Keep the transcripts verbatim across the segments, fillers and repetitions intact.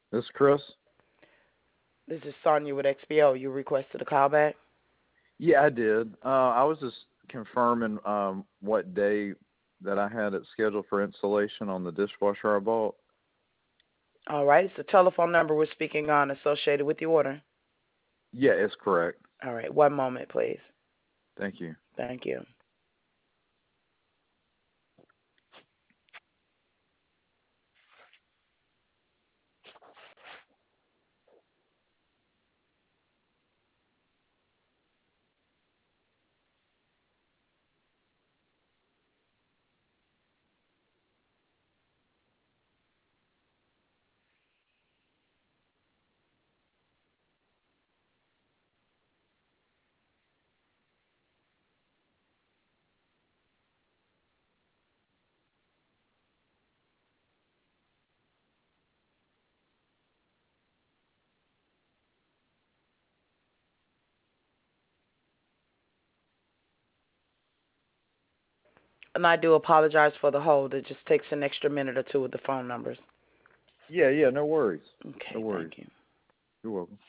This is Chris. This is Sonia with X B O. You requested a callback? Yeah, I did. Uh, I was just confirming um, what day that I had it scheduled for installation on the dishwasher I bought. All right. It's the telephone number we're speaking on associated with the order. Yeah, it's correct. All right. One moment, please. Thank you. Thank you. And I do apologize for the hold. It just takes an extra minute or two with the phone numbers. Yeah, yeah, no worries. No Okay. worries. Thank you. You're welcome.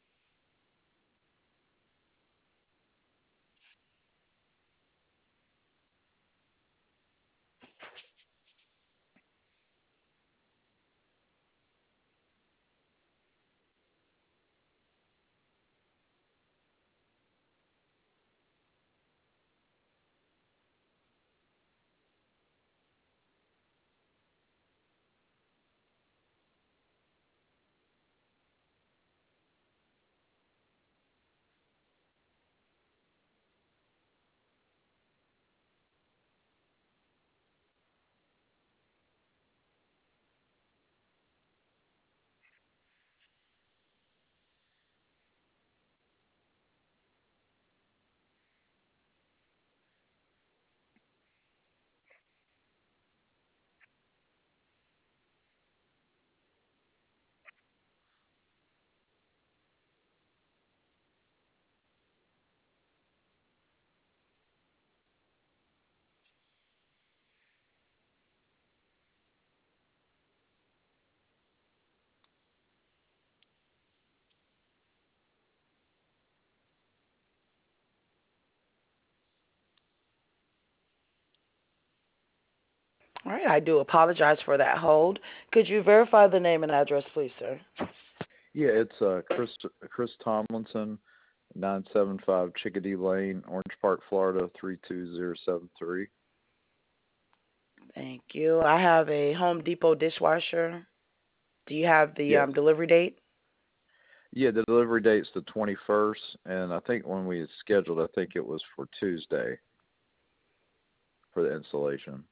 All right. I do apologize for that hold. Could you verify the name and address, please, sir? Yeah, it's uh, Chris Chris Tomlinson, nine seven five Chickadee Lane, Orange Park, Florida three two zero seven three. Thank you. I have a Home Depot dishwasher. Do you have the Yes. um, delivery date? Yeah, the delivery date's the twenty-first, and I think when we scheduled, I think it was for Tuesday for the installation.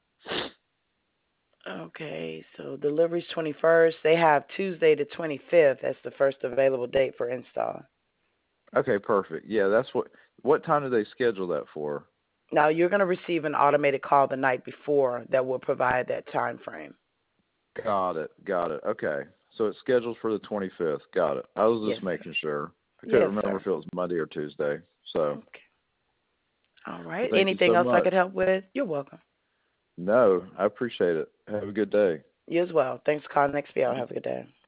Okay, so delivery's twenty-first. They have Tuesday the twenty-fifth as the first available date for install. Okay, perfect. Yeah, that's what. What time do they schedule that for? Now you're going to receive an automated call the night before that will provide that time frame. Got it. Got it. Okay. So it's scheduled for the twenty-fifth. Got it. I was Yes, just sir. making sure. I couldn't Yes, remember sir. if it was Monday or Tuesday. So, Okay. All well, right. thank you Anything so else I much. could help with? You're welcome. No, I appreciate it. Have a good day. You as well. Thanks for calling X B L. Have a good day.